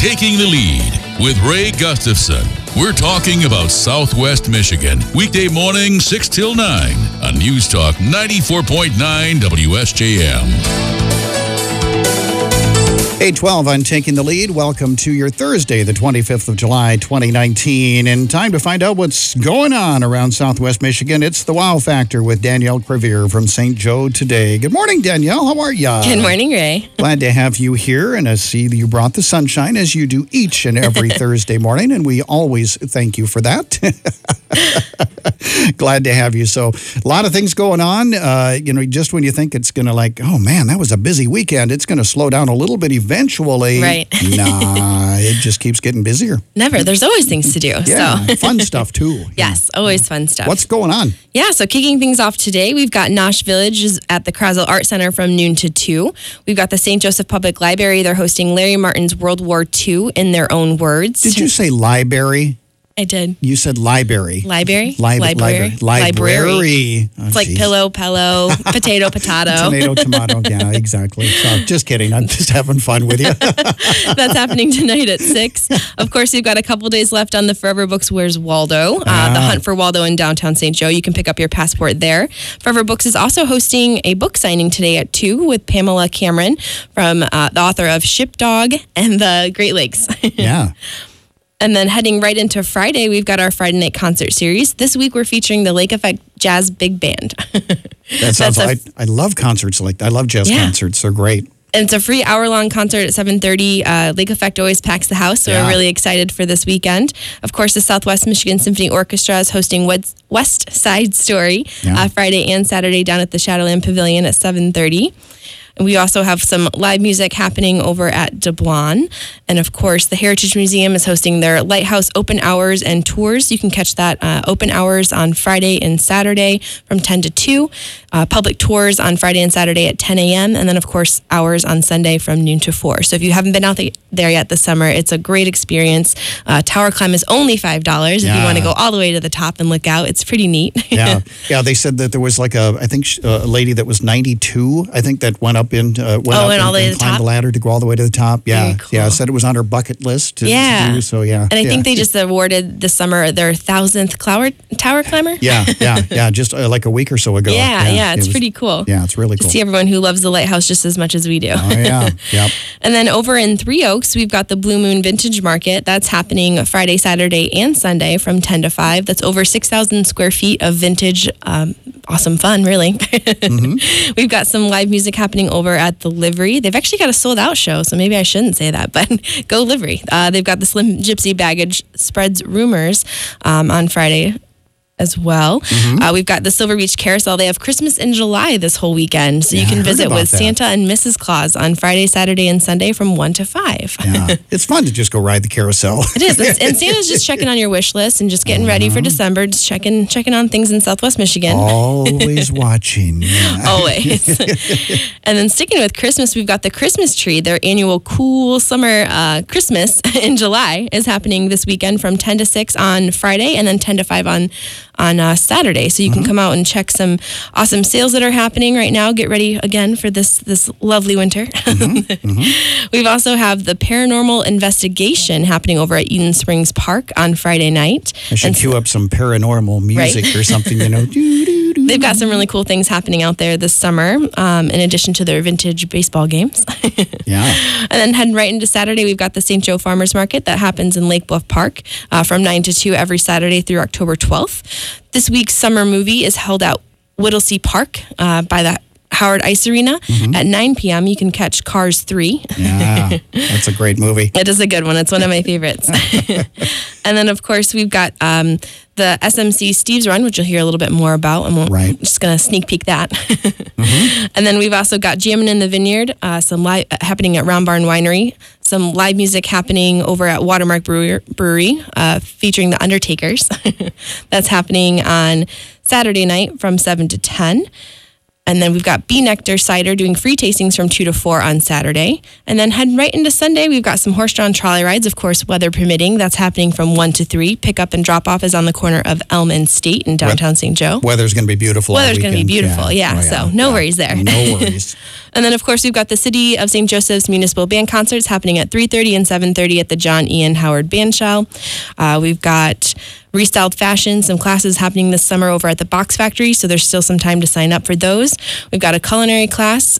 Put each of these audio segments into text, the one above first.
Taking the Lead with Ray Gustafson. We're talking about Southwest Michigan. Weekday morning, 6 till 9 on News Talk 94.9 WSJM. 8:12 on Taking the Lead. Welcome to your Thursday, the 25th of July, 2019. And time to find out what's going on around Southwest Michigan. It's the Wow Factor with Danielle Crevier from St. Joe today. Good morning, Danielle. How are ya? Good morning, Ray. Glad to have you here, and I see that you brought the sunshine as you do each and every Thursday morning, and we always thank you for that. Glad to have you. So a lot of things going on. Just when you think it's going to oh man, that was a busy weekend, it's going to slow down a little bit eventually. Right. Nah, it just keeps getting busier. Never. There's always things to do. Yeah, So. Fun stuff too. Yes, always fun stuff. What's going on? Yeah, so kicking things off today, we've got Nosh Village at the Krasel Art Center from noon to 2. We've got the St. Joseph Public Library. They're hosting Larry Martin's World War II in their own words. Did you say library? I did. You said library. Library? Library. Oh, it's like geez. pillow, potato, potato. Tomato, tomato. Yeah, exactly. So just kidding. I'm just having fun with you. That's happening tonight at 6. Of course, we've got a couple days left on the Forever Books Where's Waldo, the Hunt for Waldo in downtown St. Joe. You can pick up your passport there. Forever Books is also hosting a book signing today at 2 with Pamela Cameron from the author of Shipdog and the Great Lakes. Yeah. And then heading right into Friday, we've got our Friday night concert series. This week, we're featuring the Lake Effect Jazz Big Band. That sounds I love concerts like that. I love jazz concerts. They're great. And it's a free hour-long concert at 7:30. Lake Effect always packs the house, so we're really excited for this weekend. Of course, the Southwest Michigan Symphony Orchestra is hosting West Side Story Friday and Saturday down at the Shadowland Pavilion at 7:30. And we also have some live music happening over at DeBlon. And of course, the Heritage Museum is hosting their Lighthouse Open Hours and Tours. You can catch that open hours on Friday and Saturday from 10 to 2. Public tours on Friday and Saturday at 10 a.m. And then, of course, hours on Sunday from noon to 4. So if you haven't been out there yet this summer, it's a great experience. Tower climb is only $5 if you want to go all the way to the top and look out. It's pretty neat. Yeah. They said that there was a lady that was 92, I think, that went up and climbed the ladder to go all the way to the top. Yeah, cool. Yeah. Said it was on her bucket list to do. So yeah, and I think they just awarded this summer their 1,000th tower climber. Yeah. Just like a week or so ago. Yeah, it's pretty cool. Yeah, it's really cool. To see everyone who loves the lighthouse just as much as we do. Oh yeah, yep. And then over in Three Oaks, we've got the Blue Moon Vintage Market. That's happening Friday, Saturday, and Sunday from 10 to 5. That's over 6,000 square feet of vintage. Awesome fun, really. Mm-hmm. We've got some live music happening over at the Livery. They've actually got a sold-out show, so maybe I shouldn't say that, but go Livery. They've got the Slim Gypsy Baggage Spreads Rumors on Friday as well. Mm-hmm. We've got the Silver Beach Carousel. They have Christmas in July this whole weekend, so you can visit with Santa and Mrs. Claus on Friday, Saturday, and Sunday from 1 to 5. Yeah, it's fun to just go ride the carousel. It is, and Santa's just checking on your wish list and just getting ready for December, just checking on things in Southwest Michigan. Always watching. Yeah. Always. And then sticking with Christmas, we've got the Christmas tree. Their annual cool summer Christmas in July is happening this weekend from 10 to 6 on Friday and then 10 to 5 on Saturday. So you can come out and check some awesome sales that are happening right now. Get ready again for this lovely winter. We've also have the Paranormal Investigation happening over at Eden Springs Park on Friday night. I should cue up some paranormal music or something, They've got some really cool things happening out there this summer, in addition to their vintage baseball games. Yeah. And then heading right into Saturday, we've got the St. Joe Farmers Market that happens in Lake Bluff Park from 9 to 2 every Saturday through October 12th. This week's summer movie is held at Whittlesey Park by the Howard Ice Arena at 9 p.m. You can catch Cars 3. Yeah, that's a great movie. It is a good one. It's one of my favorites. And then, of course, we've got the SMC Steve's Run, which you'll hear a little bit more about. And we're just going to sneak peek that. And then we've also got Jammin' in the Vineyard, some live happening at Round Barn Winery. Some live music happening over at Watermark Brewery featuring the Undertakers. That's happening on Saturday night from 7 to 10. And then we've got Bee Nectar Cider doing free tastings from 2 to 4 on Saturday. And then heading right into Sunday, we've got some horse-drawn trolley rides, of course, weather permitting. That's happening from 1 to 3. Pickup and drop-off is on the corner of Elm and State in downtown St. Joe. Weather's going to be beautiful. Weather's going to be beautiful, yeah. So no worries there. No worries. And then, of course, we've got the City of St. Joseph's Municipal Band Concerts happening at 3:30 and 7:30 at the John Ian Howard Bandshell. We've got Restyled Fashion, some classes happening this summer over at the Box Factory, so there's still some time to sign up for those. We've got a culinary class,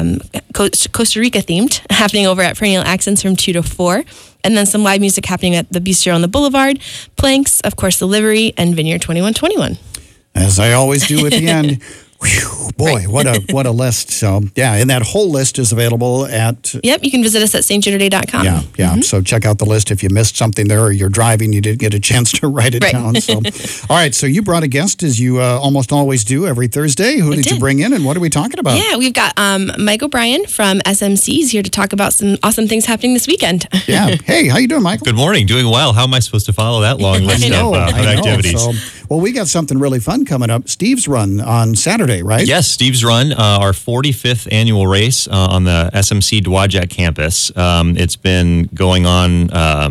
Costa Rica themed, happening over at Perennial Accents from 2 to 4. And then some live music happening at the Bistro on the Boulevard, Planks, of course, the Livery, and Vineyard 2121. As I always do at the end. Whew, boy, what a list. So, yeah, and that whole list is available at... Yep, you can visit us at stjoday.com. Yeah. Mm-hmm. So check out the list if you missed something there or you're driving, you didn't get a chance to write it down. So, all right, so you brought a guest, as you almost always do every Thursday. Who did you bring in, and what are we talking about? Yeah, we've got Mike O'Brien from SMC. He's here to talk about some awesome things happening this weekend. Yeah. Hey, how you doing, Michael? Good morning. Doing well. How am I supposed to follow that long list of activities? So, well, we got something really fun coming up. Steve's Run on Saturday, right? Yes, Steve's Run, our 45th annual race on the SMC Dowagiac campus. It's been going on,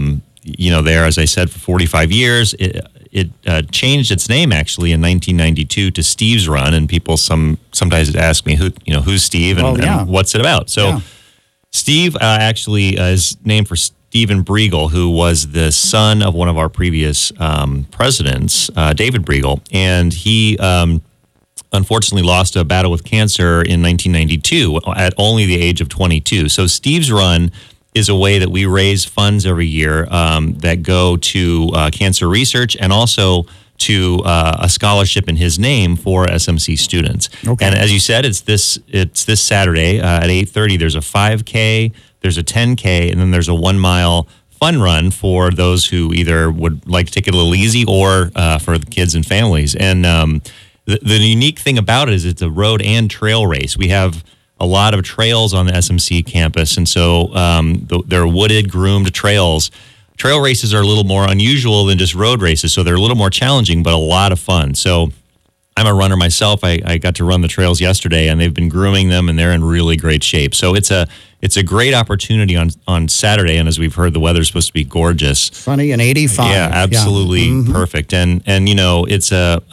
there, as I said, for 45 years. It changed its name, actually, in 1992 to Steve's Run, and people sometimes ask me, who's Steve and what's it about? So Steve actually is named for Stephen Briegel, who was the son of one of our previous presidents, David Briegel, and he unfortunately lost a battle with cancer in 1992 at only the age of 22. So Steve's Run is a way that we raise funds every year that go to cancer research and also to a scholarship in his name for SMC students. Okay. And as you said, it's this Saturday at 8:30. There's a 5K, there's a 10K, and then there's a 1 mile fun run for those who either would like to take it a little easy or for the kids and families. And the unique thing about it is it's a road and trail race. We have a lot of trails on the SMC campus, and so they're wooded, groomed trails. Trail races are a little more unusual than just road races, so they're a little more challenging, but a lot of fun. So I'm a runner myself. I got to run the trails yesterday, and they've been grooming them, and they're in really great shape. So it's a great opportunity on Saturday, and as we've heard, the weather's supposed to be gorgeous. Sunny and 85. Yeah, absolutely perfect. And it's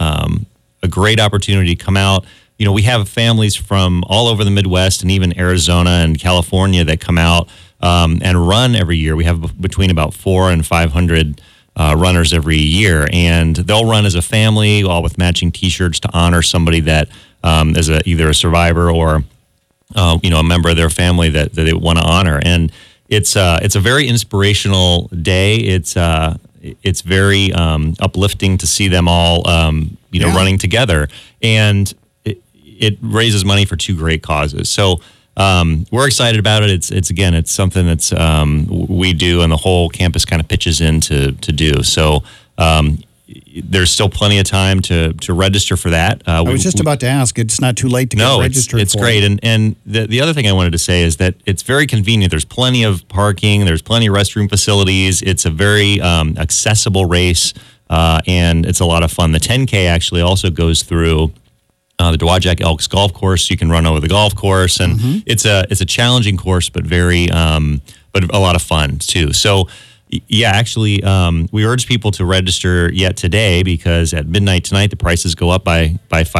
a great opportunity to come out. We have families from all over the Midwest and even Arizona and California that come out and run every year. We have between about 400 and 500 runners every year, and they'll run as a family, all with matching T-shirts to honor somebody that is either a survivor or a member of their family that they want to honor. And it's a very inspirational day. It's very uplifting to see them all running together, and it raises money for two great causes. So we're excited about it. It's something that's we do, and the whole campus kind of pitches in to do. So there's still plenty of time to register for that. I was just about to ask. It's not too late to get registered. It's great. And the other thing I wanted to say is that it's very convenient. There's plenty of parking. There's plenty of restroom facilities. It's a very accessible race, and it's a lot of fun. The 10K actually also goes through the Dowagiac Elks Golf Course. You can run over the golf course, and it's a challenging course, but but a lot of fun too. So, yeah, actually, we urge people to register yet today, because at midnight tonight the prices go up by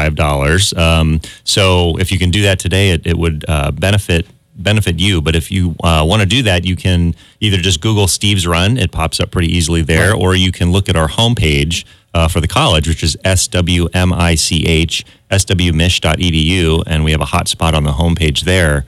$5. So if you can do that today, it would benefit you. But if you want to do that, you can either just Google Steve's Run. It pops up pretty easily there, or you can look at our homepage for the college, which is swmich.edu, and we have a hotspot on the homepage there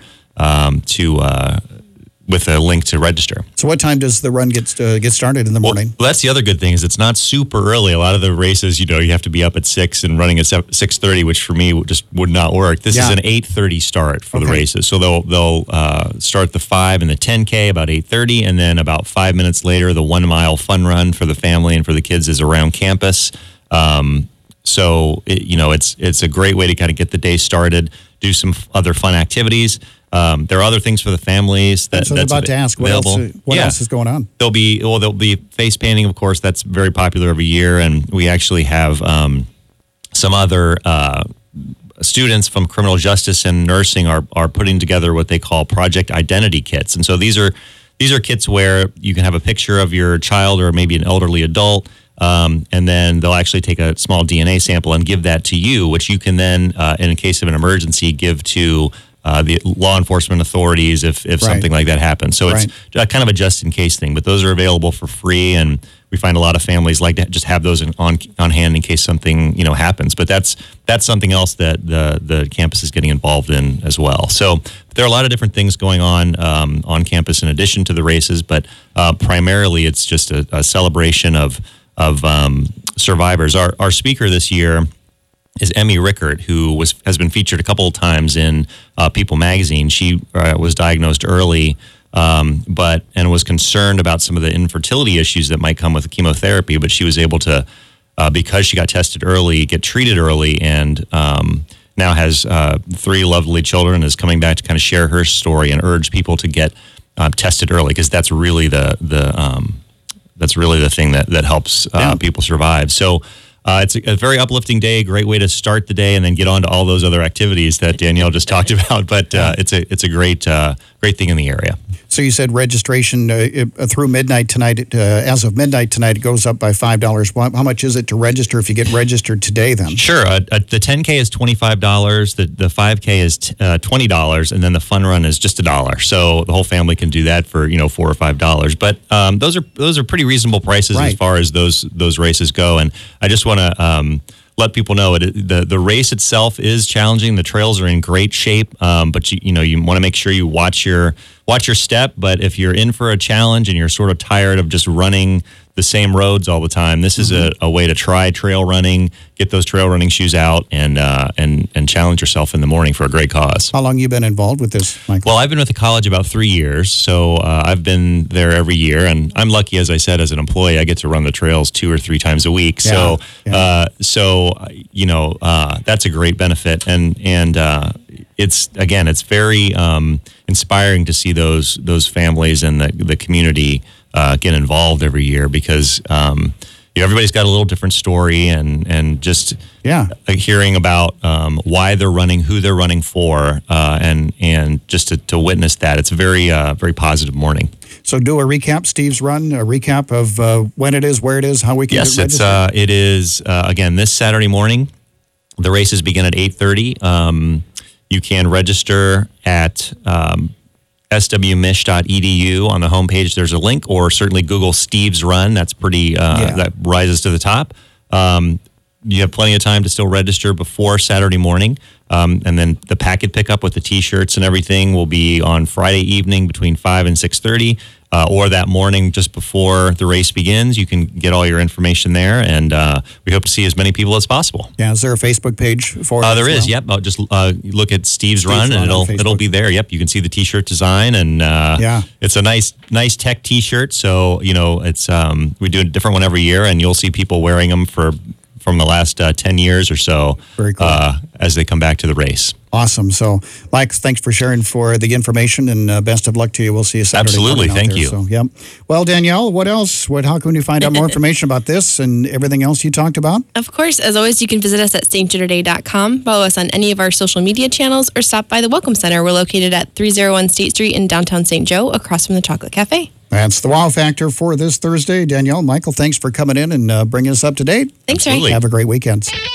with a link to register. So what time does the run get started in the morning? Well, that's the other good thing, is it's not super early. A lot of the races, you have to be up at 6 and running at 6:30, which for me just would not work. This is an 8:30 start for the races. So they'll start the 5 and the 10K about 8:30, and then about 5 minutes later, the 1 mile fun run for the family and for the kids is around campus. So it's a great way to kind of get the day started, do some other fun activities. There are other things for the families that's about to ask. What else is going on? There'll be face painting, of course. That's very popular every year, and we actually have some other students from criminal justice and nursing are putting together what they call project identity kits. And so these are kits where you can have a picture of your child or maybe an elderly adult, and then they'll actually take a small DNA sample and give that to you, which you can then, in case of an emergency, give to the law enforcement authorities if something like that happens. So it's kind of a just-in-case thing. But those are available for free, and we find a lot of families like to just have those on hand in case something happens. But that's something else that the campus is getting involved in as well. So there are a lot of different things going on campus in addition to the races, but primarily it's just a celebration of survivors. Our speaker this year is Emmy Rickert, who has been featured a couple of times in People magazine. She was diagnosed early, and was concerned about some of the infertility issues that might come with chemotherapy. But she was able to, because she got tested early, get treated early, and now has 3 lovely children. Is coming back to kind of share her story and urge people to get tested early, because that's really the thing that helps people survive. So. It's a very uplifting day, great way to start the day and then get on to all those other activities that Danielle just talked about. But it's a great thing in the area. So you said registration through midnight tonight, as of midnight tonight, it goes up by $5. How much is it to register if you get registered today then? Sure. The 10K is $25, the 5K is $20, and then the fun run is just $1. So the whole family can do that for $4 or $5. But those are pretty reasonable prices as far as those races go. And I just want to let people know the race itself is challenging. The trails are in great shape, but you want to make sure you watch your step. But if you're in for a challenge and you're sort of tired of just running the same roads all the time, this is a way to try trail running, get those trail running shoes out, and challenge yourself in the morning for a great cause. How long have you been involved with this, Michael? Well, I've been with the college about 3 years, so I've been there every year, and I'm lucky, as I said, as an employee, I get to run the trails 2 or 3 times a week. So that's a great benefit, and it's very inspiring to see those families and the community get involved every year, because everybody's got a little different story, and just hearing about why they're running, who they're running for, and just to witness that, it's a very very positive morning. So do a recap, Steve's Run, a recap of when it is, where it is, how we can get registered. Yes, it is again this Saturday morning. The races begin at 8:30. You can register at swmich.edu. On the homepage, there's a link, or certainly Google Steve's Run. That's pretty, that rises to the top. You have plenty of time to still register before Saturday morning. And then the packet pickup with the T-shirts and everything will be on Friday evening between 5 and 6:30, or that morning just before the race begins. You can get all your information there, and we hope to see as many people as possible. Yeah, is there a Facebook page for it? There is, yep. Just look at Steve's Run, and it'll be there. Yep, you can see the T-shirt design, and it's a nice tech T-shirt. So it's we do a different one every year, and you'll see people wearing them from the last 10 years or so. Very cool. As they come back to the race. Awesome. So, Mike, thanks for sharing for the information, and best of luck to you. We'll see you Saturday. Absolutely. Thank you. So, Well, Danielle, what else? How can you find out more information about this and everything else you talked about? Of course, as always, you can visit us at stjoderday.com, follow us on any of our social media channels, or stop by the Welcome Center. We're located at 301 State Street in downtown St. Joe, across from the Chocolate Cafe. That's the Wow Factor for this Thursday. Danielle, Michael, thanks for coming in and bringing us up to date. Thanks, Ray. Have a great weekend.